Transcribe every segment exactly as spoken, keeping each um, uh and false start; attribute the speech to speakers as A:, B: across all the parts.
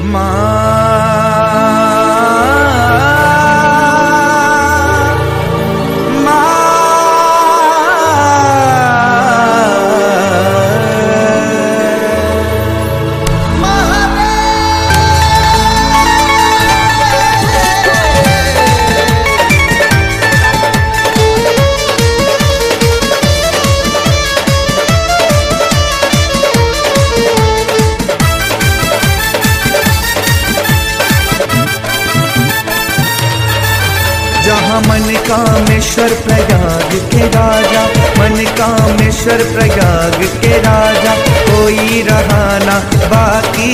A: जहाँ मन कामेश्वर प्रयाग के राजा, मन कामेश्वर प्रयाग के राजा, कोई रहा ना बाकी।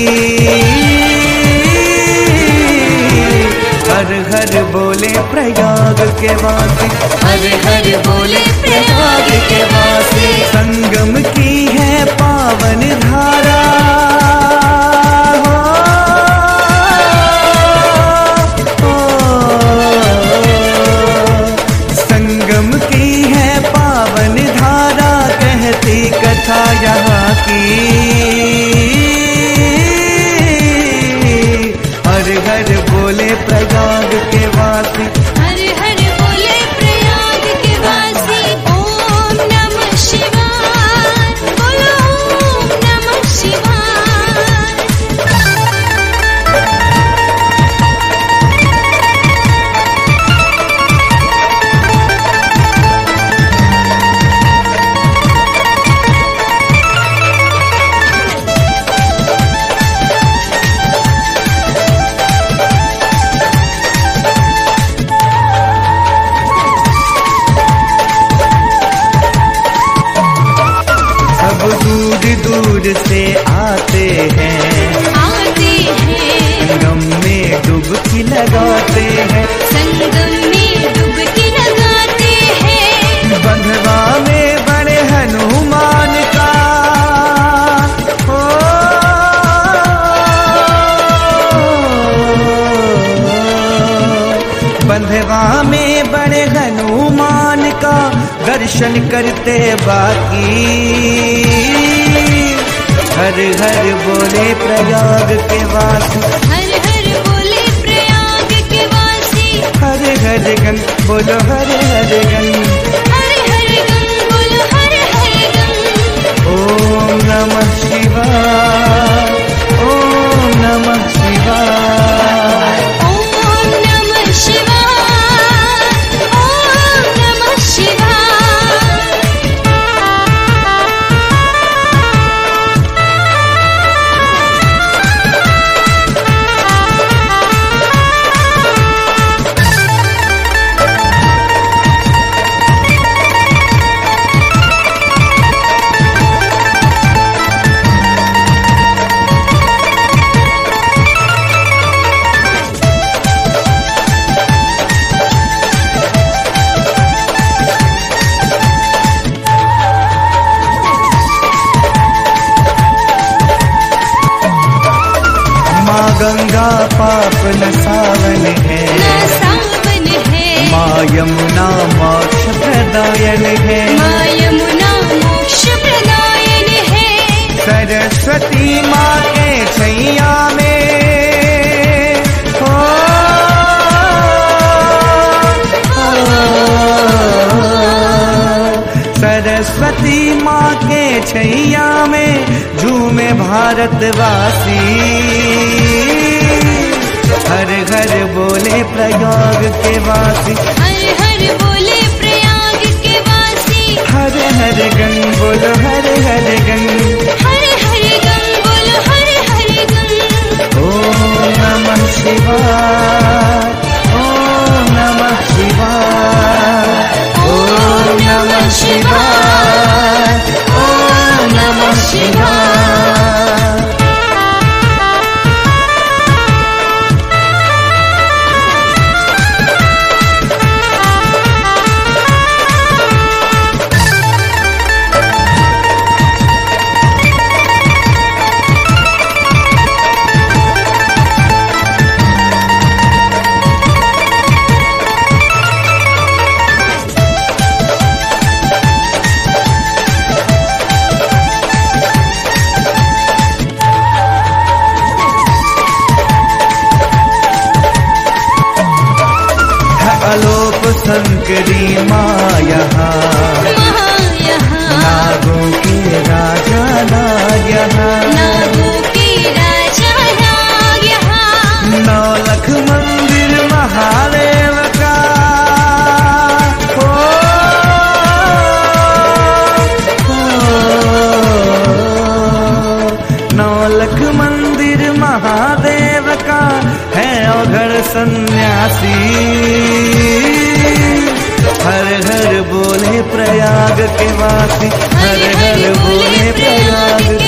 A: हर हर बोले प्रयाग के वासी,
B: हर हर बोले प्रयाग के वासी।
A: संगम की है पावन धारा, कथा यहाँ की। हर हर बोले प्रयाग के वासी,
B: हर हर बोले प्रयाग के वासी। ओम नमः शिवाय, बोलो ओम नमः शिवाय।
A: दूर से आते हैं,
B: आते हैं,
A: संगम में डुबकी लगाते हैं,
B: संगम में डुबकी लगाते हैं।
A: बंधवा में बड़े हनुमान का, हो बंधवा में बड़े हनुमान का दर्शन करते बाकी। हर हर बोले प्रयाग के वासी,
B: हर हर बोले प्रयाग के वासी।
A: हर हर गंग बोलो हर हर गंग,
B: हर हर गंग बोलो हर हर गंग।
A: ओम नमः शिवाय, ओम नमः शिवाय,
B: ओम नमः शिवाय, ओम नमः शिवाय।
A: गंगा पाप न सावन है,
B: न सावन है।
A: माँ यमुना मोक्ष प्रदायन है,
B: माँ यमुना मोक्ष प्रदायन है।
A: सरस्वती माँ के छैया में, हो सरस्वती माँ के छैया में झूमे भारतवासी। हर हर बोले प्रयाग के वासी,
B: हर हर बोले प्रयाग के वासी।
A: हर हर गंग बोलो हर हर गंग,
B: हर हर गंग बोलो हर हर गंग।
A: ओम नमः शिवाय, ओम नमः शिवाय, ओम नमः शिवाय, ओम नमः शिवाय। टिकरी माँ यहाँ,
B: माँ यहाँ,
A: नागों के राजा नाग यहाँ,
B: नागों के राजा नाग यहाँ,
A: नौलख मंदिर महादेव का, ओ, ओ, नौलख मंदिर महादेव का है अवघड़ सन्यासी। हर हर बोले प्रयाग के वासी, हर हर बोले प्रयाग